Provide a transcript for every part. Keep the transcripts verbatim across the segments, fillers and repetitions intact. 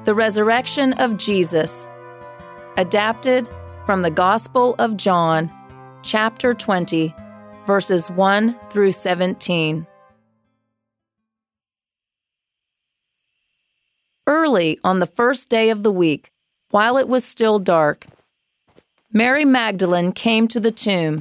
The Resurrection of Jesus, adapted from the Gospel of John, chapter twenty, verses one through seventeen. Early on the first day of the week, while it was still dark, Mary Magdalene came to the tomb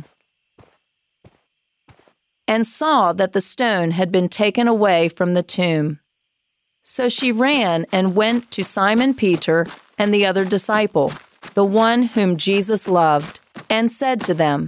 and saw that the stone had been taken away from the tomb. So she ran and went to Simon Peter and the other disciple, the one whom Jesus loved, and said to them,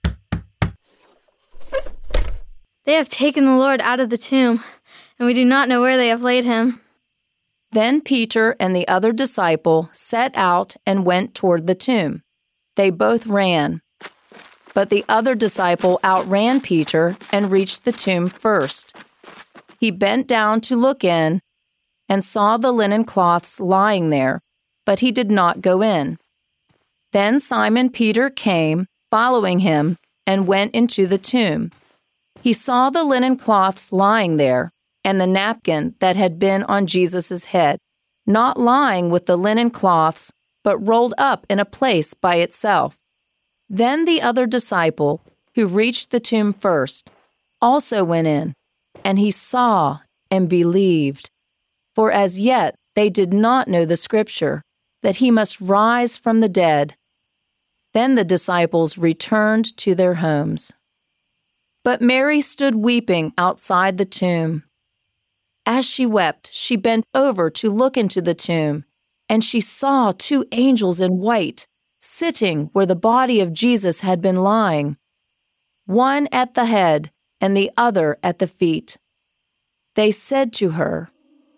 "They have taken the Lord out of the tomb, and we do not know where they have laid him." Then Peter and the other disciple set out and went toward the tomb. They both ran. But the other disciple outran Peter and reached the tomb first. He bent down to look in and saw the linen cloths lying there, but he did not go in. Then Simon Peter came, following him, and went into the tomb. He saw the linen cloths lying there, and the napkin that had been on Jesus' head, not lying with the linen cloths, but rolled up in a place by itself. Then the other disciple, who reached the tomb first, also went in, and he saw and believed. For as yet they did not know the scripture, that he must rise from the dead. Then the disciples returned to their homes. But Mary stood weeping outside the tomb. As she wept, she bent over to look into the tomb, and she saw two angels in white, sitting where the body of Jesus had been lying, one at the head and the other at the feet. They said to her,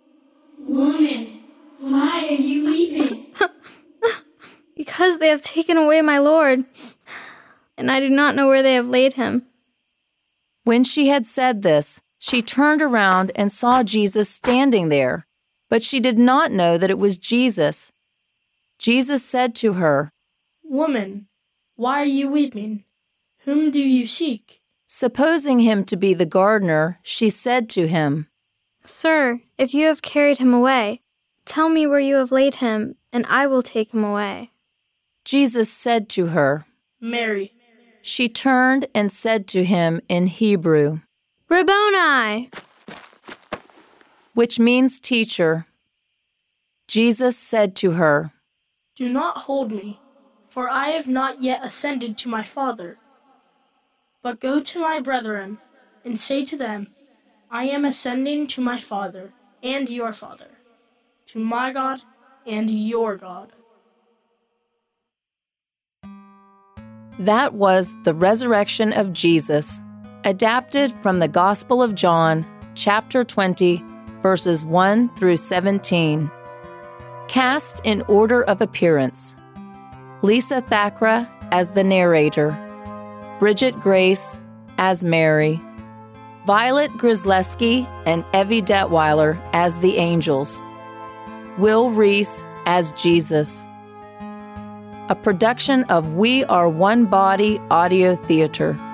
"Woman, why are you weeping?" "Because they have taken away my Lord, and I do not know where they have laid him." When she had said this, she turned around and saw Jesus standing there, but she did not know that it was Jesus. Jesus said to her, "Woman, why are you weeping? Whom do you seek?" Supposing him to be the gardener, she said to him, "Sir, if you have carried him away, tell me where you have laid him, and I will take him away." Jesus said to her, "Mary." She turned and said to him in Hebrew, "Rabboni," which means teacher. Jesus said to her, "Do not hold me, for I have not yet ascended to my Father. But go to my brethren and say to them, I am ascending to my Father and your Father, to my God and your God." That was The Resurrection of Jesus, adapted from the Gospel of John, chapter twenty, verses one through seventeen. Cast in order of appearance: Lisa Thakra as the narrator, Bridget Grace as Mary, Violet Grzleski and Evie Detweiler as the angels, Will Reese as Jesus. A production of We Are One Body Audio Theater.